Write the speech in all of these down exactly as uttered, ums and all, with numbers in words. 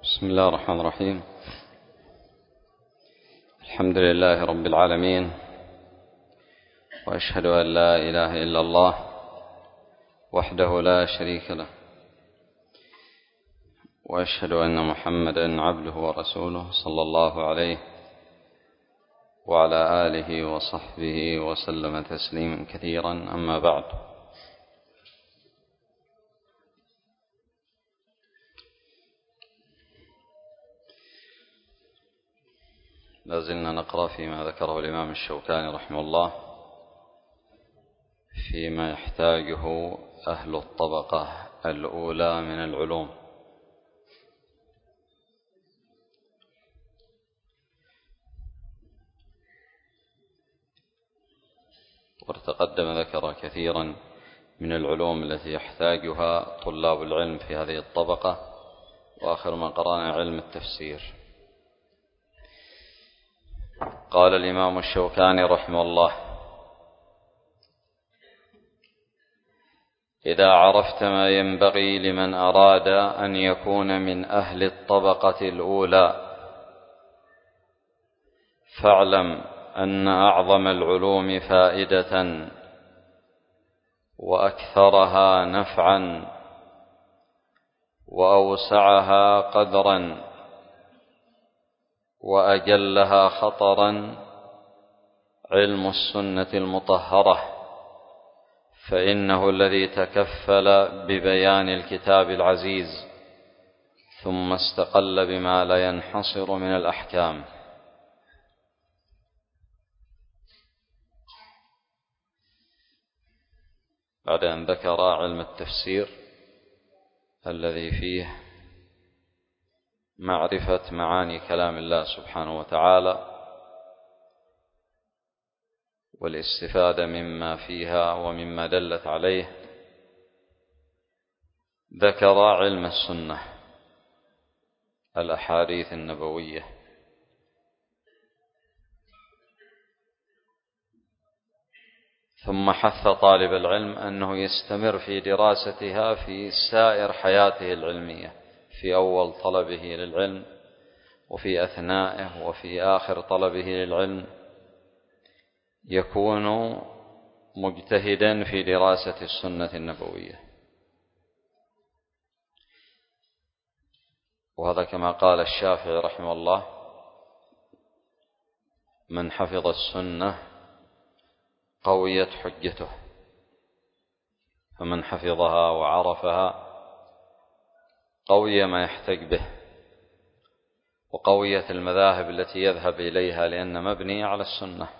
بسم الله الرحمن الرحيم. الحمد لله رب العالمين، وأشهد أن لا إله إلا الله وحده لا شريك له، وأشهد أن محمدا عبده ورسوله صلى الله عليه وعلى آله وصحبه وسلم تسليما كثيرا. أما بعد، لازلنا نقرأ فيما ذكره الإمام الشوكاني رحمه الله فيما يحتاجه أهل الطبقة الأولى من العلوم. وتقدم ذكر كثيرا من العلوم التي يحتاجها طلاب العلم في هذه الطبقة، وآخر ما قرأنا علم التفسير. قال الإمام الشوكاني رحمه الله: إذا عرفت ما ينبغي لمن أراد أن يكون من أهل الطبقة الأولى، فاعلم أن أعظم العلوم فائدة وأكثرها نفعا وأوسعها قدرا وأجلها خطرا علم السنة المطهرة، فإنه الذي تكفل ببيان الكتاب العزيز ثم استقل بما لا ينحصر من الأحكام. بعد أن ذكر علم التفسير الذي فيه معرفة معاني كلام الله سبحانه وتعالى والاستفادة مما فيها ومما دلت عليه، ذكر علم السنة، الأحاديث النبوية. ثم حث طالب العلم أنه يستمر في دراستها في سائر حياته العلمية، في أول طلبه للعلم وفي أثنائه وفي آخر طلبه للعلم، يكون مجتهدا في دراسة السنة النبوية. وهذا كما قال الشافعي رحمه الله: من حفظ السنة قويت حجته، فمن حفظها وعرفها قوي ما يحتج به، وقويت المذاهب التي يذهب إليها لأن مبنية على السنة.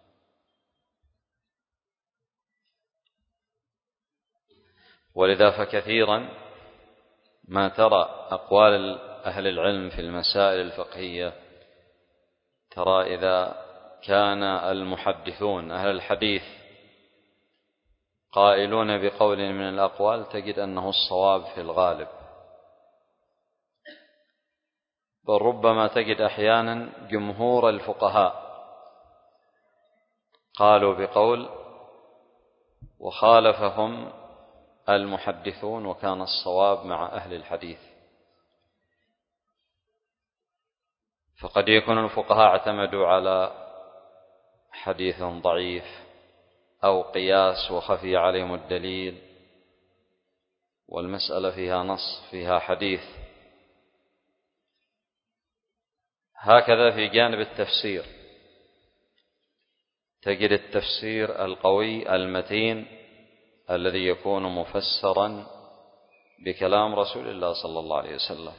ولذا فكثيرا ما ترى أقوال أهل العلم في المسائل الفقهية، ترى إذا كان المحدثون أهل الحديث قائلون بقول من الأقوال تجد أنه الصواب في الغالب، بل ربما تجد أحيانا جمهور الفقهاء قالوا بقول وخالفهم المحدثون وكان الصواب مع أهل الحديث. فقد يكون الفقهاء اعتمدوا على حديث ضعيف أو قياس وخفي عليهم الدليل، والمسألة فيها نص فيها حديث. هكذا في جانب التفسير تجد التفسير القوي المتين الذي يكون مفسرا بكلام رسول الله صلى الله عليه وسلم،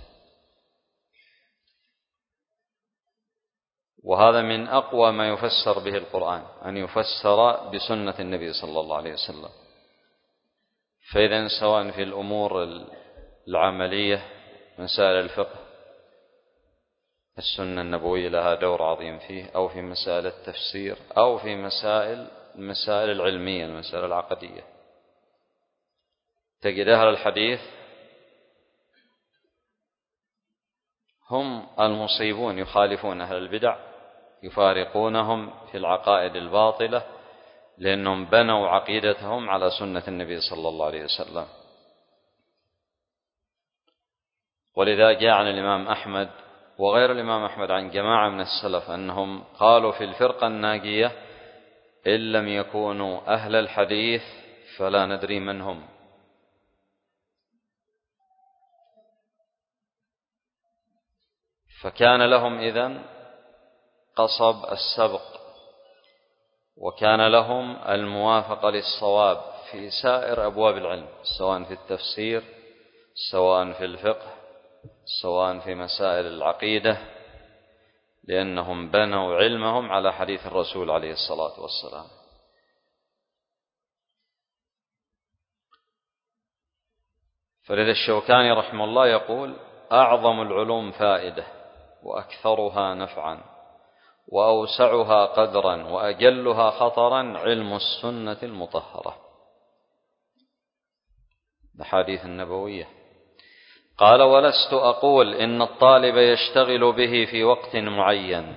وهذا من أقوى ما يفسر به القرآن، أن يفسر بسنة النبي صلى الله عليه وسلم. فإذا سواء في الأمور العملية مسائل الفقه السنة النبوية لها دور عظيم فيه، أو في مسائل التفسير، أو في مسائل المسائل العلمية المسائل العقدية، تجد أهل الحديث هم المصيبون، يخالفون أهل البدع، يفارقونهم في العقائد الباطلة، لأنهم بنوا عقيدتهم على سنة النبي صلى الله عليه وسلم. ولذا جاء عن الإمام أحمد وغير الإمام أحمد عن جماعة من السلف أنهم قالوا في الفرقة الناجية إن لم يكونوا أهل الحديث فلا ندري من هم. فكان لهم إذن قصب السبق، وكان لهم الموافقة للصواب في سائر أبواب العلم، سواء في التفسير، سواء في الفقه، سواء في مسائل العقيدة، لأنهم بنوا علمهم على حديث الرسول عليه الصلاة والسلام. فلذا الشوكاني رحمه الله يقول: أعظم العلوم فائدة وأكثرها نفعا وأوسعها قدرا وأجلها خطرا علم السنة المطهرة، الأحاديث النبوية. قال: ولست أقول إن الطالب يشتغل به في وقت معين،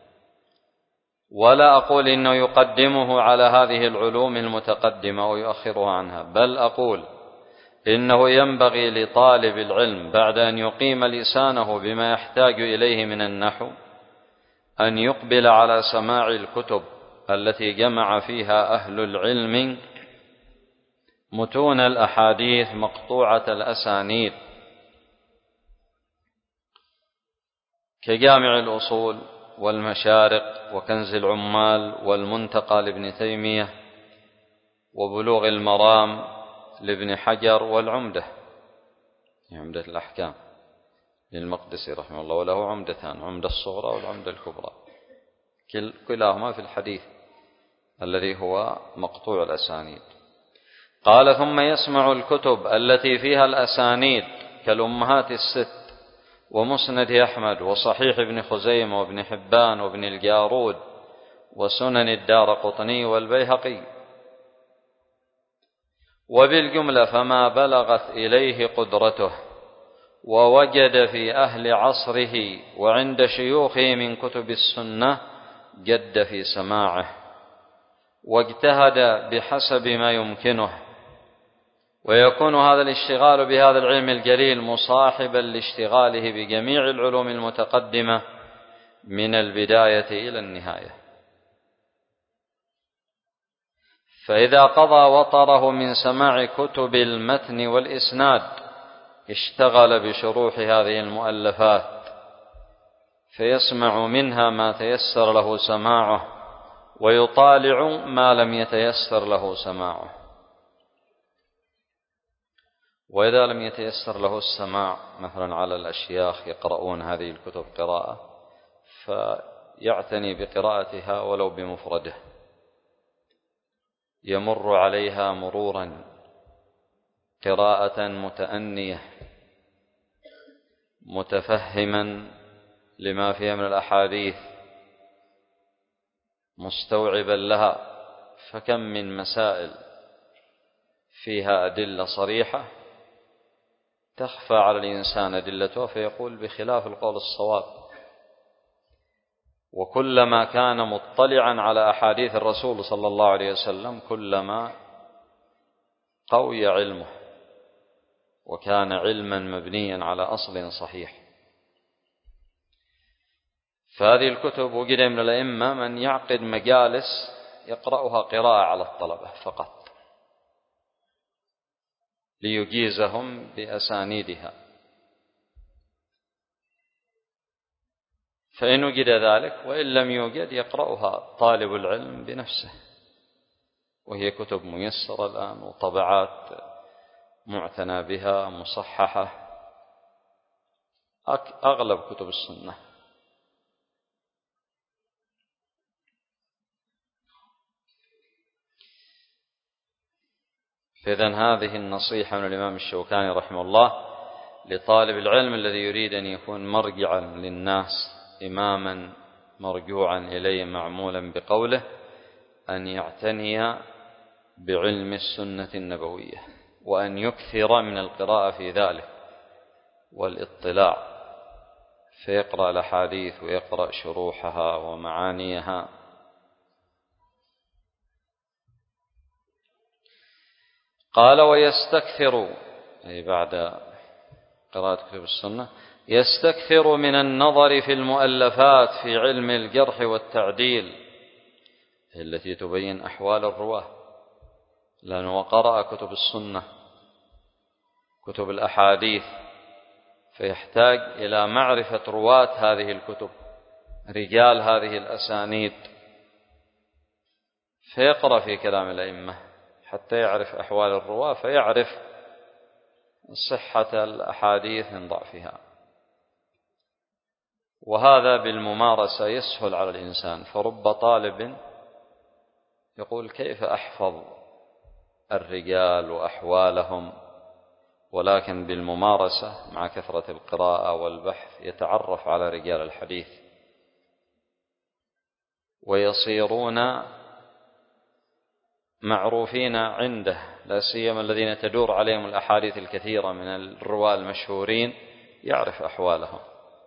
ولا أقول إنه يقدمه على هذه العلوم المتقدمة ويؤخرها عنها، بل أقول إنه ينبغي لطالب العلم بعد أن يقيم لسانه بما يحتاج إليه من النحو أن يقبل على سماع الكتب التي جمع فيها أهل العلم متون الأحاديث مقطوعة الأسانيد، كجامع الأصول والمشارق وكنز العمال والمنتقى لابن تيمية وبلوغ المرام لابن حجر والعمدة، عمدة الأحكام للمقدسي رحمه الله، وله عمدتان، عمدة الصغرى والعمدة الكبرى، كلاهما في الحديث الذي هو مقطوع الأسانيد. قال: ثم يسمع الكتب التي فيها الأسانيد كالأمهات الست ومسند أحمد وصحيح ابن خزيمة وابن حبان وابن الجارود وسنن الدارقطني والبيهقي، وبالجملة فما بلغت إليه قدرته ووجد في أهل عصره وعند شيوخه من كتب السنة جد في سماعه واجتهد بحسب ما يمكنه، ويكون هذا الاشتغال بهذا العلم الجليل مصاحبا لاشتغاله بجميع العلوم المتقدمة من البداية إلى النهاية. فإذا قضى وطره من سماع كتب المتن والإسناد اشتغل بشروح هذه المؤلفات فيسمع منها ما تيسر له سماعه ويطالع ما لم يتيسر له سماعه. وإذا لم يتيسر له السماع مثلا على الأشياخ يقرؤون هذه الكتب قراءة، فيعتني بقراءتها ولو بمفرده، يمر عليها مرورا قراءة متأنية متفهما لما فيها من الأحاديث مستوعبا لها. فكم من مسائل فيها أدلة صريحة تخفى على الإنسان أدلتها فيقول بخلاف القول الصواب. وكلما كان مطلعا على أحاديث الرسول صلى الله عليه وسلم كلما قوي علمه وكان علما مبنيا على أصل صحيح. فهذه الكتب وجد من الأئمة من يعقد مجالس يقرأها قراءة على الطلبة فقط ليجيزهم بأسانيدها، فإن وجد ذلك، وإن لم يوجد يقرأها طالب العلم بنفسه، وهي كتب ميسرة الآن وطبعات معتنى بها مصححة، أغلب كتب السنة. فإذن هذه النصيحة من الإمام الشوكاني رحمه الله لطالب العلم الذي يريد أن يكون مرجعا للناس، إماما مرجوعا إليه معمولا بقوله، أن يعتني بعلم السنة النبوية وأن يكثر من القراءة في ذلك والاطلاع، فيقرأ الأحاديث ويقرأ شروحها ومعانيها. قال: ويستكثر، أي بعد قراءة كتب السنة يستكثر من النظر في المؤلفات في علم الجرح والتعديل التي تبين أحوال الرواة، لأنه قرأ كتب السنة كتب الأحاديث، فيحتاج إلى معرفة رواة هذه الكتب، رجال هذه الأسانيد، فيقرأ في كلام الأئمة حتى يعرف أحوال الرواة، فيعرف صحة الأحاديث من ضعفها. وهذا بالممارسة يسهل على الإنسان، فرب طالب يقول كيف أحفظ الرجال وأحوالهم، ولكن بالممارسة مع كثرة القراءة والبحث يتعرف على رجال الحديث ويصيرون معروفين عنده، لا سيما الذين تدور عليهم الأحاديث الكثيرة من الرواة المشهورين يعرف أحوالهم.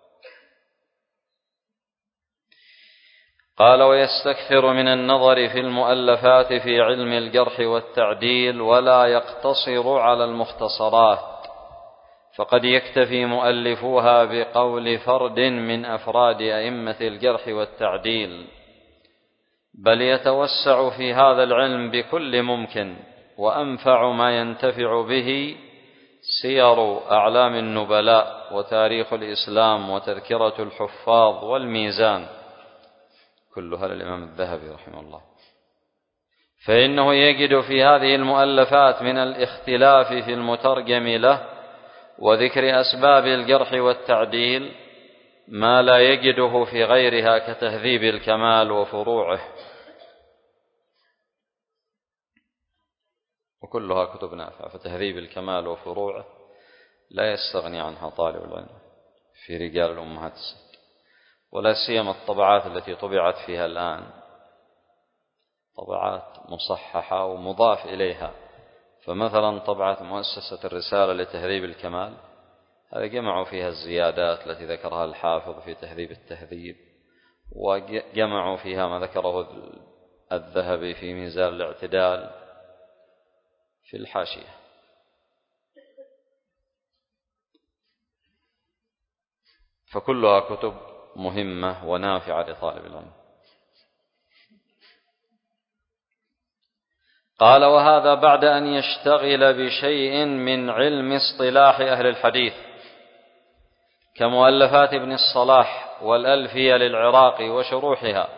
قال ويستكثر من النظر في المؤلفات في علم الجرح والتعديل ولا يقتصر على المختصرات، فقد يكتفي مؤلفوها بقول فرد من أفراد أئمة الجرح والتعديل، بل يتوسع في هذا العلم بكل ممكن. وأنفع ما ينتفع به سير أعلام النبلاء وتاريخ الإسلام وتذكرة الحفاظ والميزان، كلها للإمام الذهبي رحمه الله، فإنه يجد في هذه المؤلفات من الاختلاف في المترجم له وذكر أسباب الجرح والتعديل ما لا يجده في غيرها كتهذيب الكمال وفروعه، وكلها كتب نافعة. فتهذيب الكمال وفروعه لا يستغني عنها طالب العلم في رجال الأمهات الست، ولا سيما الطبعات التي طبعت فيها الآن، طبعات مصححة ومضاف إليها. فمثلا طبعة مؤسسة الرسالة لتهذيب الكمال، هذا جمعوا فيها الزيادات التي ذكرها الحافظ في تهذيب التهذيب، وجمعوا فيها ما ذكره الذهبي في ميزان الاعتدال في الحاشية. فكلها كتب مهمة ونافعة لطالب العلم. قال وهذا بعد أن يشتغل بشيء من علم اصطلاح أهل الحديث كمؤلفات ابن الصلاح والألفية للعراقي وشروحها.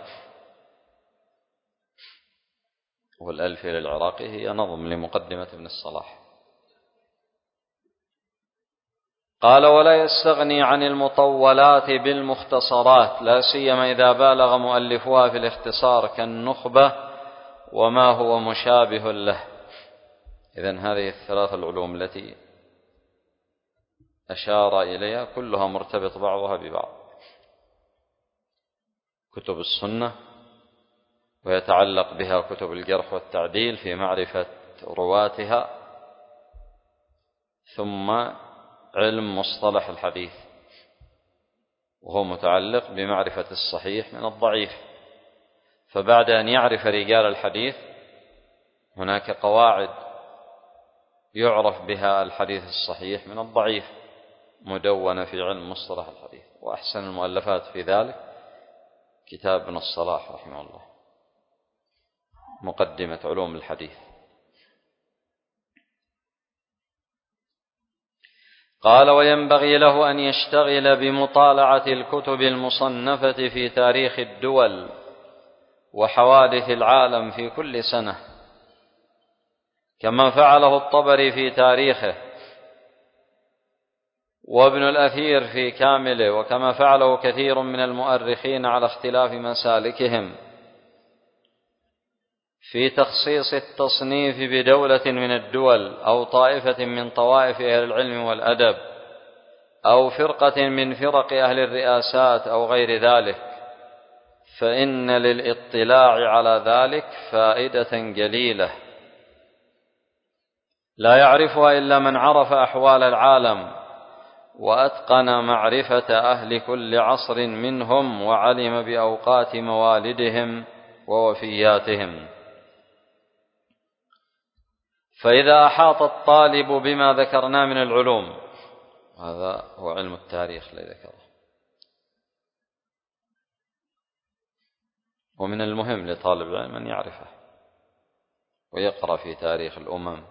والألفية للعراقي هي نظم لمقدمة ابن الصلاح. قال ولا يستغني عن المطولات بالمختصرات، لا سيما إذا بالغ مؤلفوها في الاختصار كالنخبة وما هو مشابه له. إذن هذه الثلاث العلوم التي أشار إليها كلها مرتبط بعضها ببعض: كتب السنة ويتعلق بها كتب الجرح والتعديل في معرفة رواتها، ثم علم مصطلح الحديث وهو متعلق بمعرفة الصحيح من الضعيف. فبعد أن يعرف رجال الحديث هناك قواعد يعرف بها الحديث الصحيح من الضعيف مدونة في علم مصطلح الحديث. وأحسن المؤلفات في ذلك كتاب ابن الصلاح رحمه الله، مقدمة علوم الحديث. قال وينبغي له أن يشتغل بمطالعة الكتب المصنفة في تاريخ الدول وحوادث العالم في كل سنة، كما فعله الطبري في تاريخه وابن الأثير في كامله، وكما فعله كثير من المؤرخين على اختلاف مسالكهم في تخصيص التصنيف بدولة من الدول أو طائفة من طوائف أهل العلم والأدب أو فرقة من فرق أهل الرئاسات أو غير ذلك، فإن للإطلاع على ذلك فائدة جليلة لا يعرفها إلا من عرف أحوال العالم وأتقن معرفة أهل كل عصر منهم وعلم بأوقات موالدهم ووفياتهم. فإذا أحاط الطالب بما ذكرنا من العلوم، هذا هو علم التاريخ الذي ذكره. ومن المهم لطالب العلم أن يعرفه ويقرأ في تاريخ الأمم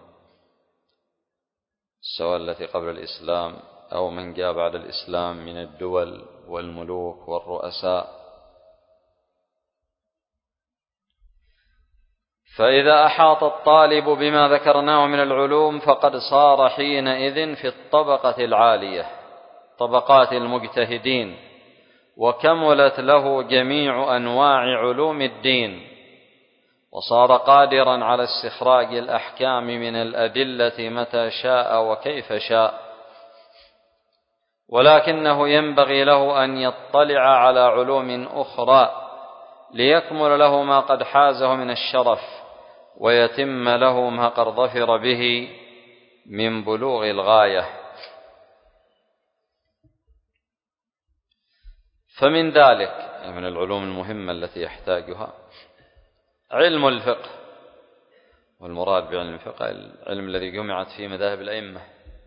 سواء التي قبل الإسلام أو من جاء بعد الإسلام من الدول والملوك والرؤساء. فإذا أحاط الطالب بما ذكرناه من العلوم فقد صار حينئذ في الطبقة العالية طبقات المجتهدين، وكملت له جميع أنواع علوم الدين، وصار قادرا على استخراج الأحكام من الأدلة متى شاء وكيف شاء. ولكنه ينبغي له أن يطلع على علوم أخرى ليكمل له ما قد حازه من الشرف، ويتم له ما قد ظفر به من بلوغ الغاية. فمن ذلك من العلوم المهمة التي يحتاجها علم الفقه، والمراد بعلم الفقه العلم الذي جمعت فيه مذاهب الأئمة،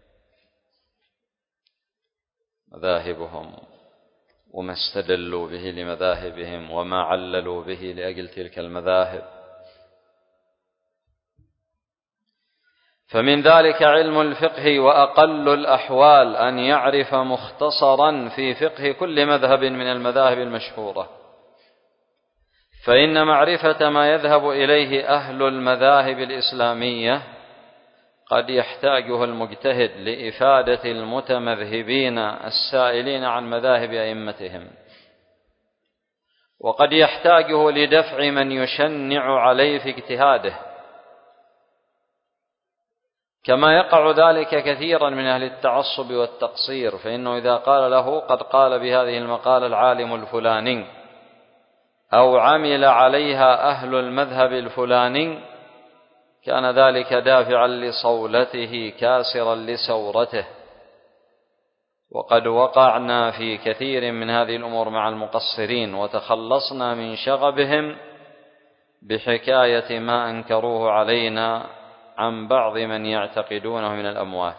مذاهبهم وما استدلوا به لمذاهبهم وما عللوا به لأجل تلك المذاهب. فمن ذلك علم الفقه، وأقل الأحوال أن يعرف مختصرا في فقه كل مذهب من المذاهب المشهورة، فإن معرفة ما يذهب إليه أهل المذاهب الإسلامية قد يحتاجه المجتهد لإفادة المتمذهبين السائلين عن مذاهب أئمتهم، وقد يحتاجه لدفع من يشنع عليه في اجتهاده، كما يقع ذلك كثيرا من أهل التعصب والتقصير. فإنه إذا قال له قد قال بهذه المقالة العالم الفلاني أو عمل عليها أهل المذهب الفلاني كان ذلك دافعا لصولته كاسرا لسورته. وقد وقعنا في كثير من هذه الأمور مع المقصرين، وتخلصنا من شغبهم بحكاية ما أنكروه علينا عن بعض من يعتقدونه من الأموات.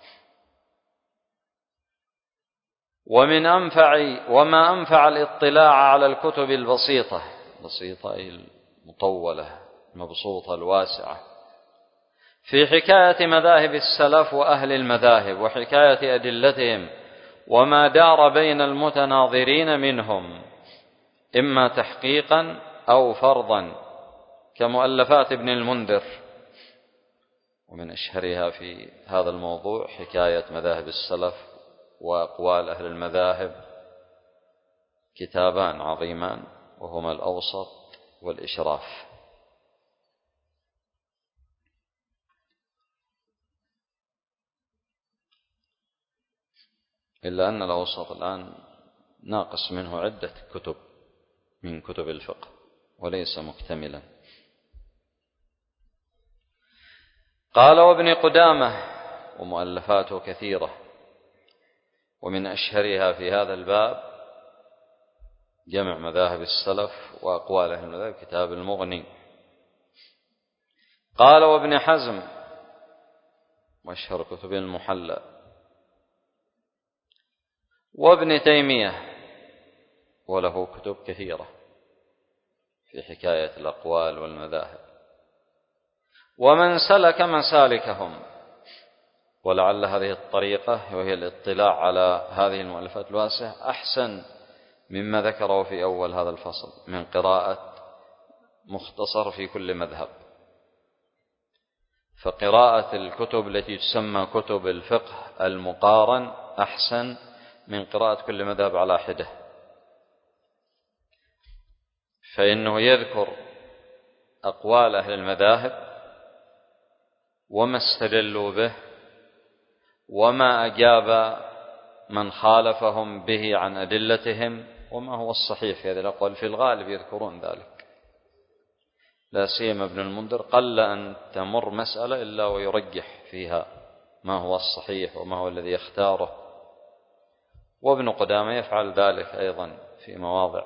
ومن أنفع وما أنفع الاطلاع على الكتب البسيطة، بسيطة أي المطولة المبسوطة الواسعة، في حكاية مذاهب السلف وأهل المذاهب وحكاية أدلتهم وما دار بين المتناظرين منهم، إما تحقيقا أو فرضا، كمؤلفات ابن المنذر. ومن أشهرها في هذا الموضوع حكاية مذاهب السلف وأقوال أهل المذاهب، كتابان عظيمان وهما الأوسط والإشراف. إلا أن الأوسط الآن ناقص منه عدة كتب من كتب الفقه وليس مكتملا. قال وابن قدامة، ومؤلفاته كثيرة، ومن أشهرها في هذا الباب جمع مذاهب السلف وأقوال أهل المذاهب، كتاب المغني. قال وابن حزم، وأشهر كتب المحلى. وابن تيمية، وله كتب كثيرة في حكاية الأقوال والمذاهب. ومن سلك مسالكهم، ولعل هذه الطريقة وهي الاطلاع على هذه المؤلفات الواسعة أحسن مما ذكره في أول هذا الفصل من قراءة مختصر في كل مذهب. فقراءة الكتب التي تسمى كتب الفقه المقارن أحسن من قراءة كل مذهب على حدة، فإنه يذكر أقوال أهل المذاهب وما استدلوا به وما أجاب من خالفهم به عن أدلتهم وما هو الصحيح في هذه الأقوال. في الغالب يذكرون ذلك، لا سيما ابن المنذر قل أن تمر مسألة إلا ويرجح فيها ما هو الصحيح وما هو الذي يختاره. وابن قدامة يفعل ذلك أيضا في مواضع.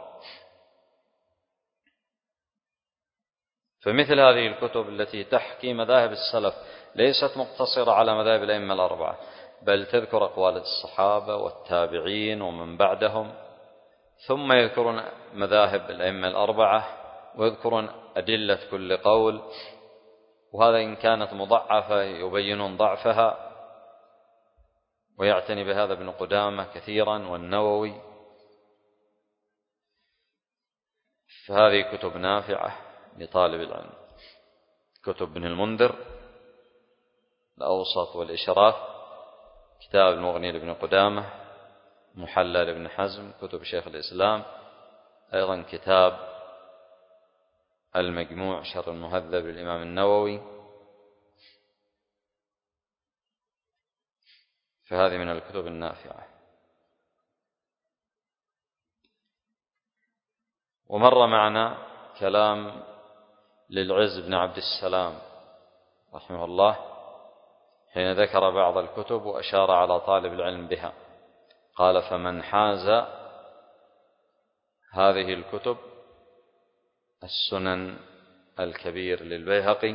فمثل هذه الكتب التي تحكي مذاهب السلف ليست مقتصرة على مذاهب الأئمة الأربعة، بل تذكر أقوال الصحابة والتابعين ومن بعدهم، ثم يذكرون مذاهب الأئمة الأربعة ويذكرون أدلة كل قول، وهذا إن كانت مضعفة يبينون ضعفها، ويعتني بهذا ابن قدامة كثيرا والنووي. فهذه كتب نافعة لطالب العلم. كتب ابن المنذر الأوسط والإشراف، كتاب المغني لابن قدامة، محلى لابن حزم، كتب شيخ الإسلام، أيضا كتاب المجموع شرح المهذب للإمام النووي. فهذه من الكتب النافعة. ومر معنا كلام للعز بن عبد السلام رحمه الله حين ذكر بعض الكتب وأشار على طالب العلم بها، قال: فمن حاز هذه الكتب: السنن الكبير للبيهقي،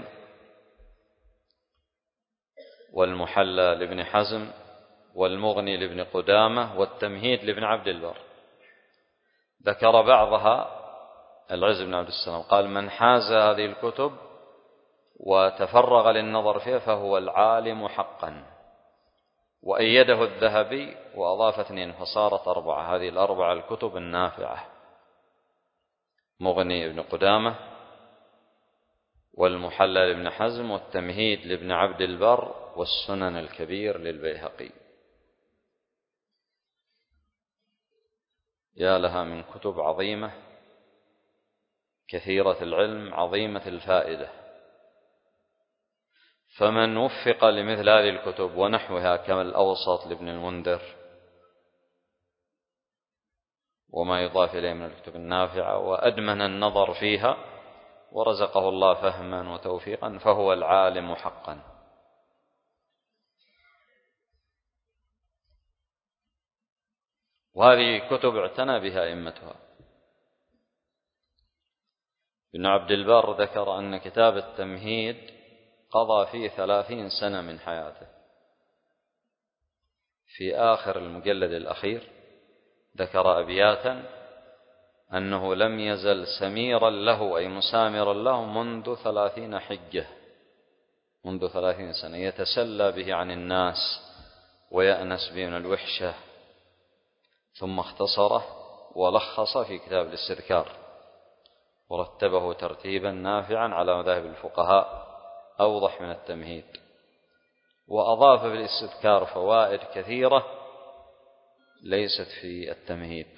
والمحلى لابن حزم، والمغني لابن قدامة، والتمهيد لابن عبد البر. ذكر بعضها العز بن عبد السلام، قال: من حاز هذه الكتب وتفرغ للنظر فيها فهو العالم حقا. وأيده الذهبي وأضاف اثنين فصارت أربعة. هذه الأربعة الكتب النافعة: مغني ابن قدامة، والمحلى لابن حزم، والتمهيد لابن عبد البر، والسنن الكبير للبيهقي. يا لها من كتب عظيمة كثيرة العلم عظيمة الفائدة. فمن وفق لمثل هذه الكتب ونحوها كما الأوسط لابن المنذر وما يضاف إليه من الكتب النافعة، وأدمن النظر فيها ورزقه الله فهما وتوفيقا، فهو العالم حقا. وهذه كتب اعتنى بها أئمتها. ابن عبد البر ذكر أن كتاب التمهيد قضى فيه ثلاثين سنة من حياته. في آخر المجلد الأخير ذكر أبياتا أنه لم يزل سميرا له أي مسامرا له منذ ثلاثين حجة، منذ ثلاثين سنة، يتسلى به عن الناس ويأنس به من الوحشة. ثم اختصره ولخص في كتاب الاستذكار ورتبه ترتيبا نافعا على مذاهب الفقهاء أوضح من التمهيد، وأضاف في الاستذكار فوائد كثيرة ليست في التمهيد.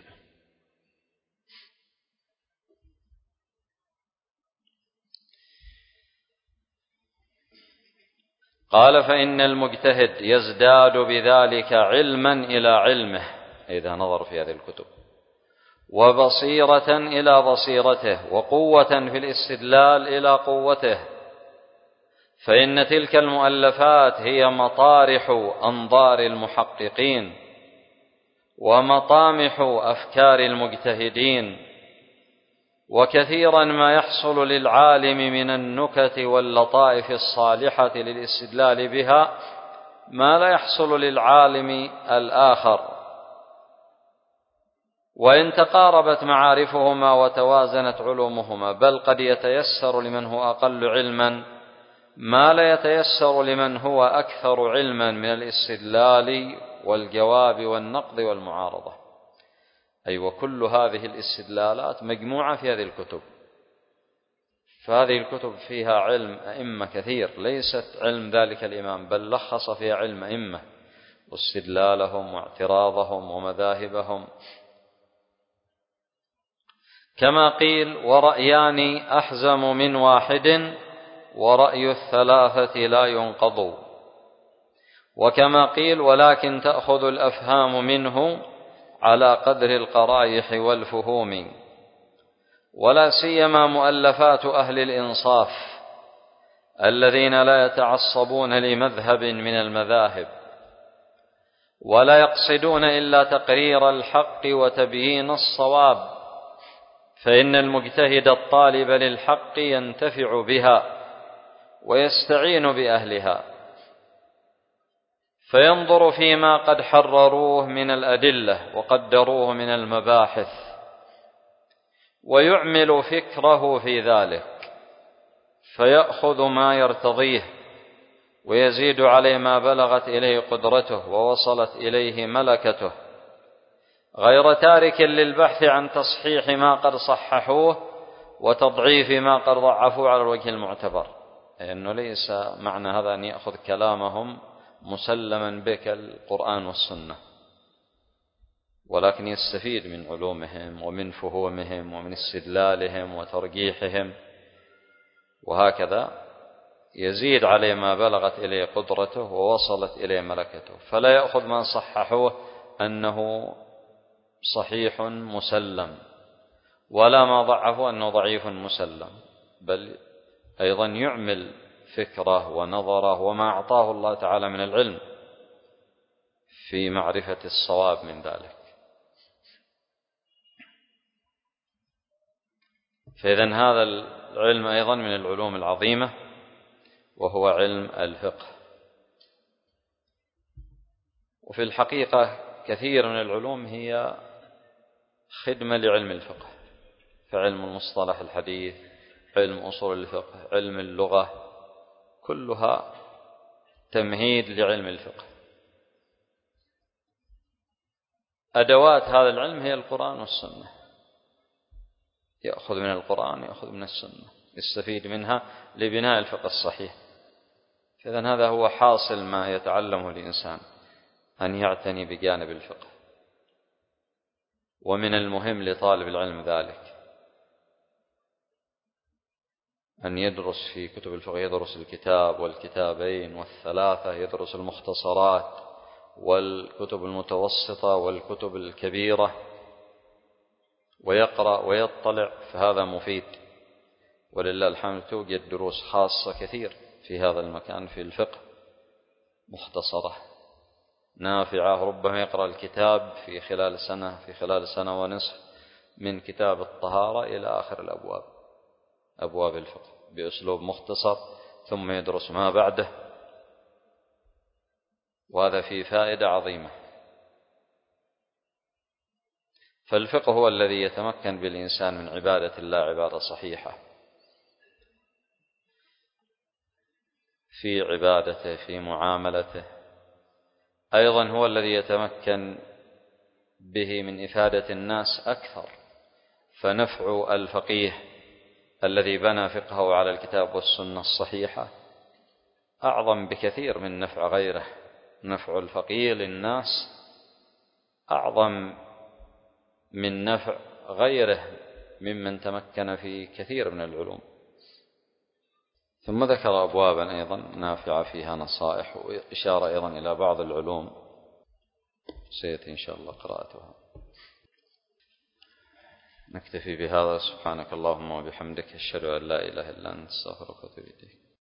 قال: فإن المجتهد يزداد بذلك علما إلى علمه، إذا نظر في هذه الكتب، وبصيرة إلى بصيرته، وقوة في الاستدلال إلى قوته. فإن تلك المؤلفات هي مطارح أنظار المحققين ومطامح أفكار المجتهدين. وكثيرا ما يحصل للعالم من النكت واللطائف الصالحة للاستدلال بها ما لا يحصل للعالم الآخر، وإن تقاربت معارفهما وتوازنت علومهما، بل قد يتيسر لمن هو أقل علما ما لا يتيسر لمن هو أكثر علما من الاستدلال والجواب والنقد والمعارضة. أي وكل هذه الاستدلالات مجموعة في هذه الكتب. فهذه الكتب فيها علم أئمة كثير، ليست علم ذلك الإمام، بل لخص فيها علم أئمة واستدلالهم واعتراضهم ومذاهبهم. كما قيل: ورأيان أحزم من واحد، ورأي الثلاثة لا ينقض. وكما قيل: ولكن تأخذ الأفهام منه على قدر القرائح والفهوم. ولا سيما مؤلفات أهل الإنصاف الذين لا يتعصبون لمذهب من المذاهب ولا يقصدون إلا تقرير الحق وتبيين الصواب، فإن المجتهد الطالب للحق ينتفع بها ويستعين بأهلها. فينظر فيما قد حرروه من الأدلة وقدروه من المباحث ويعمل فكره في ذلك، فيأخذ ما يرتضيه ويزيد عليه ما بلغت إليه قدرته ووصلت إليه ملكته، غير تارك للبحث عن تصحيح ما قد صححوه وتضعيف ما قد ضعفوه على الوجه المعتبر. لأنه ليس معنى هذا أن يأخذ كلامهم مسلما بك القرآن والسنة، ولكن يستفيد من علومهم ومن فهومهم ومن استدلالهم وترجيحهم، وهكذا يزيد عليه ما بلغت إليه قدرته ووصلت إليه ملكته، فلا يأخذ ما صححوه أنه صحيح مسلم، ولا ما ضعفه أنه ضعيف مسلم، بل أيضا يعمل فكره ونظره وما أعطاه الله تعالى من العلم في معرفة الصواب من ذلك. فإذن هذا العلم أيضا من العلوم العظيمة، وهو علم الفقه. وفي الحقيقة كثير من العلوم هي خدمة لعلم الفقه، فعلم المصطلح الحديث، علم أصول الفقه، علم اللغة، كلها تمهيد لعلم الفقه. أدوات هذا العلم هي القرآن والسنة، يأخذ من القرآن يأخذ من السنة، يستفيد منها لبناء الفقه الصحيح. فإذن هذا هو حاصل ما يتعلمه الإنسان، أن يعتني بجانب الفقه، ومن المهم لطالب العلم ذلك أن يدرس في كتب الفقه، يدرس الكتاب والكتابين والثلاثة، يدرس المختصرات والكتب المتوسطة والكتب الكبيرة، ويقرأ ويطلع، فهذا مفيد. ولله الحمد توجد دروس خاصة كثير في هذا المكان في الفقه مختصرة نافعة، ربما يقرأ الكتاب في خلال سنة في خلال سنة ونصف من كتاب الطهارة إلى آخر الأبواب، أبواب الفقه بأسلوب مختصر، ثم يدرس ما بعده، وهذا فيه فائدة عظيمة. فالفقه هو الذي يتمكن بالإنسان من عبادة الله عبادة صحيحة في عبادته في معاملته، أيضا هو الذي يتمكن به من إفادة الناس أكثر، فنفع الفقيه الذي بنى فقهه على الكتاب والسنة الصحيحة أعظم بكثير من نفع غيره. نفع الفقيه للناس أعظم من نفع غيره ممن تمكن في كثير من العلوم. ثم ذكر أبوابا أيضا نافعة فيها نصائح وإشارة أيضا إلى بعض العلوم سيأتي إن شاء الله قراءتها. نكتفي بهذا. سبحانك اللهم وبحمدك، أشهد أن لا إله إلا أنت، أستغفرك وأتوب إليك.